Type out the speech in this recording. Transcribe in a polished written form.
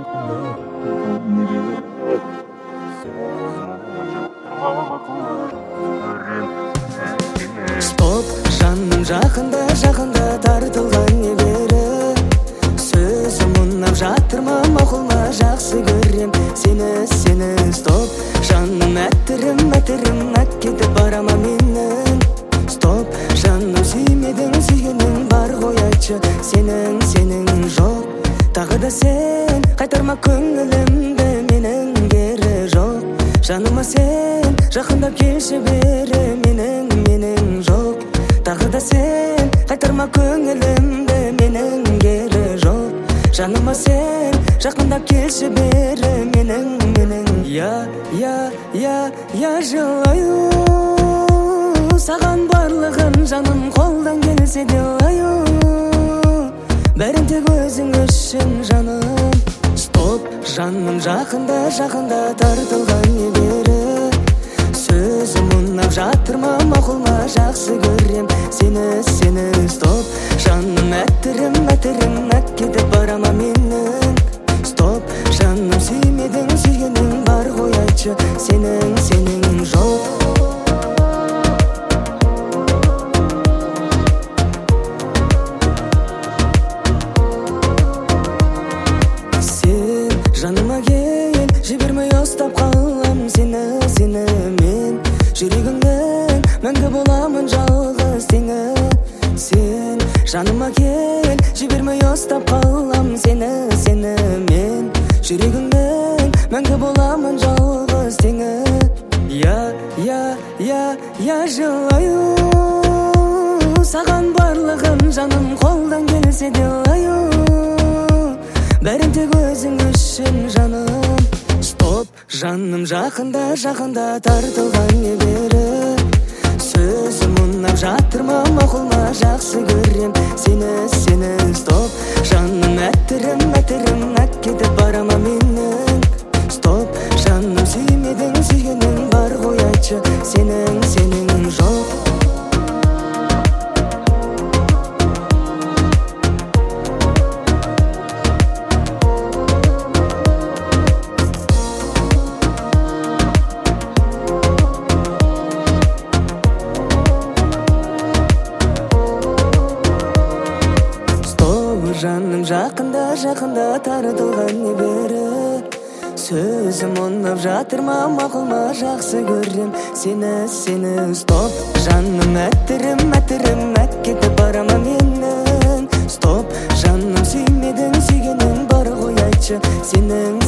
Стоп, жаным жақында жақында тартылған не бері сөзім ұнап жатыр ма, мақұл ма, жақсы көрем сені стоп, жаным әттірім әкетіп барама менің. Стоп, жаным сүймедің, сүйгенің бар ғой айтшы, сенің жоқ. Тағы да сен қайтарма көңілімді, менің кері жоқ. Жаныма сен жақындап келші бері, менің жоқ. Тағы да сен қайтарма көңілімді, менің кері жоқ. Жаныма сен жақындап келші бері, менің. Я жылаю саған барлығын, жаным қолдан келсе де лаю, бәрін тек өзің үшін жаным. Стоп, жаным жақында тартылған не бері сөзім ұнап жатыр ма, мақұл ма, жақсы көрем сені стоп, жаным әттірім әкетіп барама менің. Стоп, жаным сүймедің, сүйгенің бар ғой айтшы, сенің жоқ. Жаныма кел, жібермей ұстап қалам сені мен. Жүрегіңнен мәңгі боламын жалғыз теңі. Сен жаныма кел, жібермей ұстап қалам сені мен. Жүрегіңнен мәңгі боламын жалғыз теңі. Я жылаю саған барлығын, жаным қолдан келсе де лаю, бәрін тек өзің үшін жаным. Стоп, жаным жақында тартылған не бері сөзім ұнап жатыр ма, мақұл ма, жақсы көрем сені стоп, жаным әттірім әкетіп барама менің. Стоп, жаным сүймедің, сүйгенің бар ғой айтшы, сенің жоқ. Жаным жақында тартылған не бері сөзім ұнап жатыр ма, мақұл ма, жақсы көрем сені стоп, жаным әттірім әкетіп барама менің. Стоп, жаным сүймедің, сүйгенің бар ғой айтшы, сенің